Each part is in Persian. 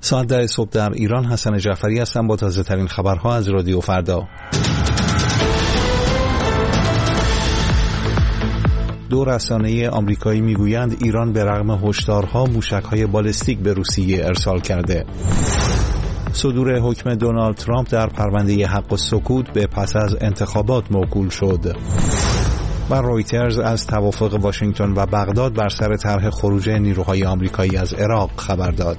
ساعت 10 صبح در ایران. حسن جعفری هستم با تازه ترین خبرها از رادیو فردا. دو رسانه آمریکایی میگویند ایران به رغم هشدارها موشک‌های بالستیک به روسیه ارسال کرده. صدور حکم دونالد ترامپ در پرونده حق السکوت به پس از انتخابات موکول شد. و رویترز از توافق واشنگتن و بغداد بر سر طرح خروج نیروهای آمریکایی از عراق خبر داد.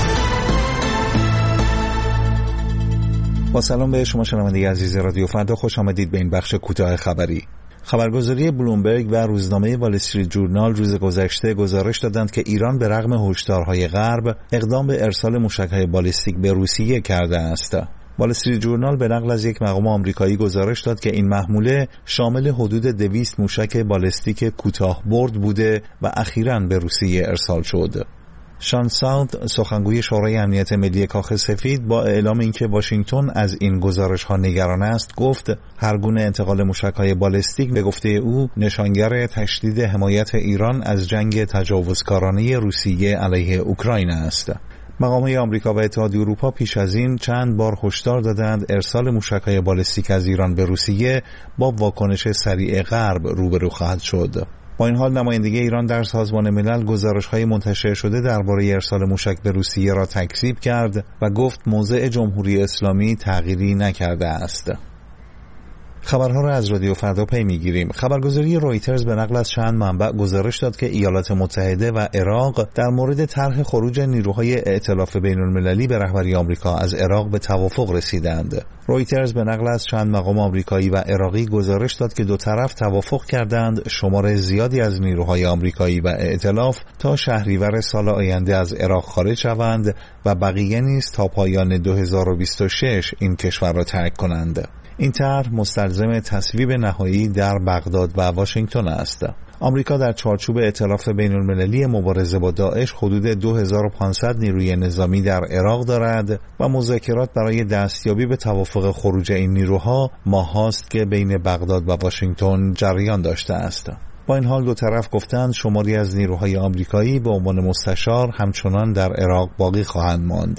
با سلام به شما شنونده عزیز رادیو فردا، خوش آمدید به این بخش کوتاه خبری. خبرگزاری بلومبرگ و روزنامه وال استریت جورنال روز گذشته گزارش دادند که ایران به رغم هشدارهای غرب اقدام به ارسال موشک‌های بالستیک به روسیه کرده است. وال استریت جورنال به نقل از یک مقام آمریکایی گزارش داد که این محموله شامل حدود 200 موشک بالستیک کوتاه برد بوده و اخیراً به روسیه ارسال شد. شان ساوت، سخنگوی شورای امنیت ملی کاخ سفید، با اعلام اینکه واشنگتن از این گزارش‌ها نگران است، گفت هر گونه انتقال موشک‌های بالستیک به گفته او نشانگر تشدید حمایت ایران از جنگ تجاوزکارانه روسیه علیه اوکراین است. مقامات آمریکا و اتحادیه اروپا پیش از این چند بار هشدار دادند ارسال موشک‌های بالستیک از ایران به روسیه با واکنش سریع غرب روبرو خواهد شد. با این حال نماینده ایران در سازمان ملل گزارش‌های منتشر شده درباره ارسال موشک به روسیه را تکذیب کرد و گفت موضع جمهوری اسلامی تغییری نکرده است. خبرها را از رادیو فردا پی می‌گیریم. خبرگزاری رویترز به نقل از چند منبع گزارش داد که ایالات متحده و عراق در مورد طرح خروج نیروهای ائتلاف بین‌المللی به رهبری آمریکا از عراق به توافق رسیدند. رویترز به نقل از چند مقام آمریکایی و عراقی گزارش داد که دو طرف توافق کردند شمار زیادی از نیروهای آمریکایی و ائتلاف تا شهریور سال آینده از عراق خارج شوند و بقیه نیز تا پایان 2026 این کشور را ترک کنند. این طرح مستلزم تصویب نهایی در بغداد و واشنگتن است. آمریکا در چارچوب ائتلاف بین‌المللی مبارزه با داعش حدود 2500 نیروی نظامی در عراق دارد و مذاکرات برای دستیابی به توافق خروج این نیروها ماه‌هاست که بین بغداد و واشنگتن جریان داشته است. با این حال دو طرف گفتند شماری از نیروهای آمریکایی به عنوان مستشار همچنان در عراق باقی خواهند ماند.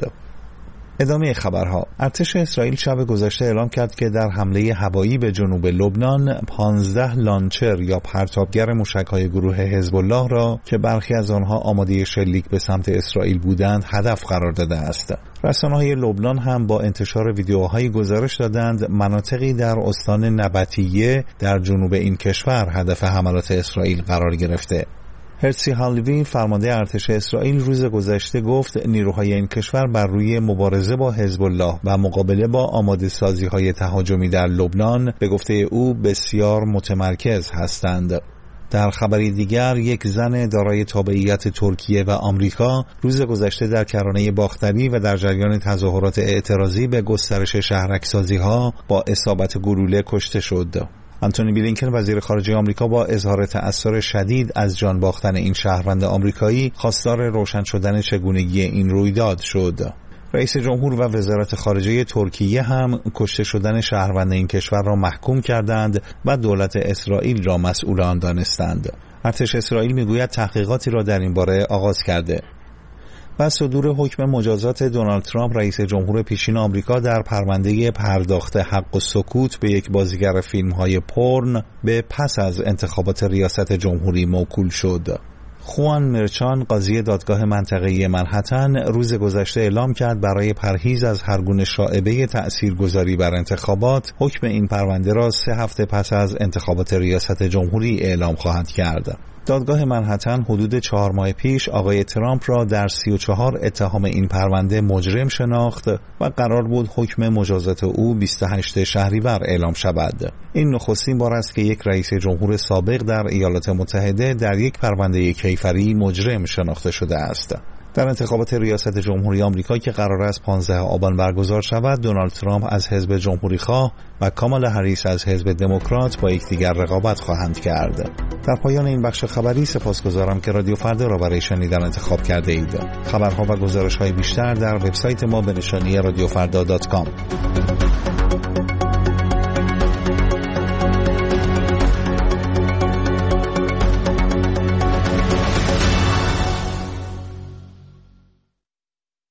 ادامه خبرها. ارتش اسرائیل شب گذشته اعلام کرد که در حمله هوایی به جنوب لبنان 15 لانچر یا پرتابگر موشک‌های گروه حزب الله را که برخی از آنها آماده شلیک به سمت اسرائیل بودند هدف قرار داده است. رسانه‌های لبنان هم با انتشار ویدیوهایی گزارش دادند مناطقی در استان نبطیه در جنوب این کشور هدف حملات اسرائیل قرار گرفته. هرسی هالوی، فرمانده ارتش اسرائیل، روز گذشته گفت نیروهای این کشور بر روی مبارزه با حزب الله و مقابله با آماده سازی‌های تهاجمی در لبنان به گفته او بسیار متمرکز هستند. در خبری دیگر، یک زن دارای تابعیت ترکیه و آمریکا روز گذشته در کرانه باختری و در جریان تظاهرات اعتراضی به گسترش شهرک‌سازی‌ها با اصابت گلوله کشته شد. آنتونی بلینکن، وزیر خارجه آمریکا، با اظهار تأثر شدید از جان باختن این شهروند آمریکایی خواستار روشن شدن چگونگی این رویداد شد. رئیس جمهور و وزارت خارجه ترکیه هم کشته شدن شهروند این کشور را محکوم کردند و دولت اسرائیل را مسئول آن دانستند. ارتش اسرائیل میگوید تحقیقاتی را در این باره آغاز کرده. و صدور حکم مجازات دونالد ترامپ رئیس جمهور پیشین آمریکا در پرونده پرداخت حق السکوت به یک بازیگر فیلم‌های پورن به پس از انتخابات ریاست جمهوری موکول شد. خوان مرچان، قاضی دادگاه منطقه‌ای منهتن، روز گذشته اعلام کرد برای پرهیز از هر گونه شائبه تأثیرگذاری بر انتخابات، حکم این پرونده را 3 هفته پس از انتخابات ریاست جمهوری اعلام خواهد کرد. دادگاه منهتن حدود 4 ماه پیش آقای ترامپ را در 34 اتهام این پرونده مجرم شناخت و قرار بود حکم مجازات او 28 شهریور اعلام شود. این نخستین بار است که یک رئیس جمهور سابق در ایالات متحده در یک پرونده کیفری مجرم شناخته شده است. در انتخابات ریاست جمهوری آمریکا که قرار است 15 آبان برگزار شود، دونالد ترامپ از حزب جمهوری‌خواه و کامالا هریس از حزب دموکرات با یکدیگر رقابت خواهند کرد. در پایان این بخش خبری سپاسگزارم که رادیو فردا را برای شنیدن انتخاب کرده اید. خبرها و گزارش‌های بیشتر در وبسایت ما به نشانی radiofrda.com.